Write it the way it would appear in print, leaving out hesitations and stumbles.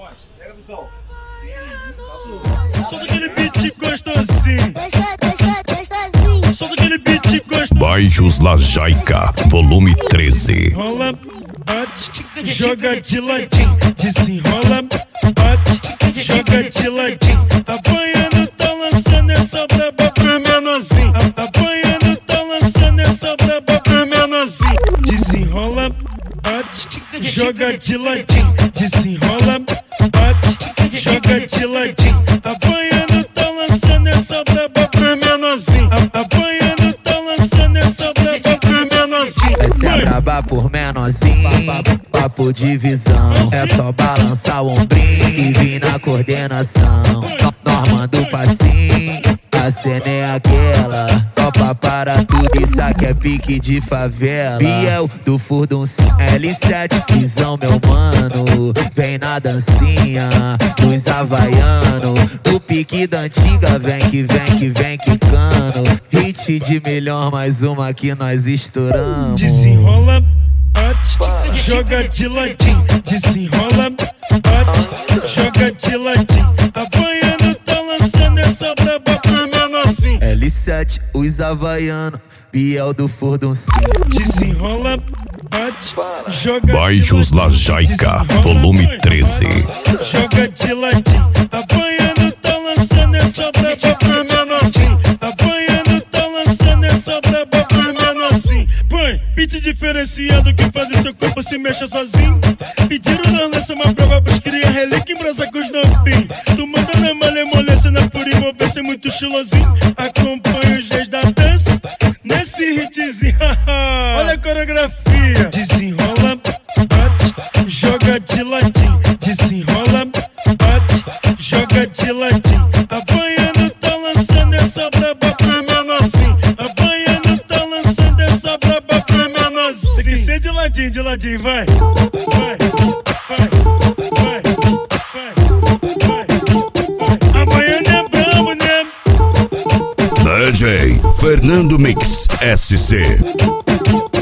Pega no som. Só daquele beat gostosinho. Só daquele beat gostosinho. Baixos Lajaica, volume 13. Rola, bate, joga de ladinho. Desenrola, bate, joga de ladinho. Apanhando, tá lançando essa braba pro menorzinho. Apanhando, tá lançando essa braba pro menorzinho. Desenrola, bate, joga de ladinho. Desenrola, bate, joga de ladinho. Apanhando, tá lançando essa braba pro menorzinho. Apanhando, tá lançando essa braba pro menorzinho. Essa é braba por menorzinho, papo de visão. É só balançar o ombrinho e vir na coordenação. Nós manda o passinho, a cena é aquela. Topa para tudo, isso aqui é pique de favela. Biel do Furdunci, L7, visão meu mano. Vem na dancinha, dos havaiano. Do pique da antiga, vem que vem que vem quicando. Hit de melhor, mais uma que nós estouramos. Desenrola, bate, joga de ladinho. Desenrola, bate, joga de ladinho. Apanhando, tá lançando essa braba pro menorzinho. L7, os havaiano, Biel do Furdunci. Desenrola, bate, joga Baixos de ladinho. Lajaica, Desenrola, volume 13. joga de ladinho. Apanhando, tá lançando essa braba pro menorzinho. Apanhando, tá lançando essa braba pro menorzinho. Põe, beat diferenciado que faz o seu corpo se mexa sozinho. Pediram na lança uma prova pros cria relíquia em brasa com os novinhos. Tu manda na malemolência, na pura envolvência, muito estilosinho. Acompanha os dias da dança nesse hitzinho. Olha a coreografia. Desenrola, bate, joga de ladinho. Desenrola, bate, joga de ladinho. Apanhando, tá lançando essa braba pro menorzinho. Apanhando, tá lançando essa braba pro menorzinho. Tem que ser de ladinho, vai. Vai, vai, vai, vai, vai. Apanhando é brabo, né? DJ Fernando Mix SC.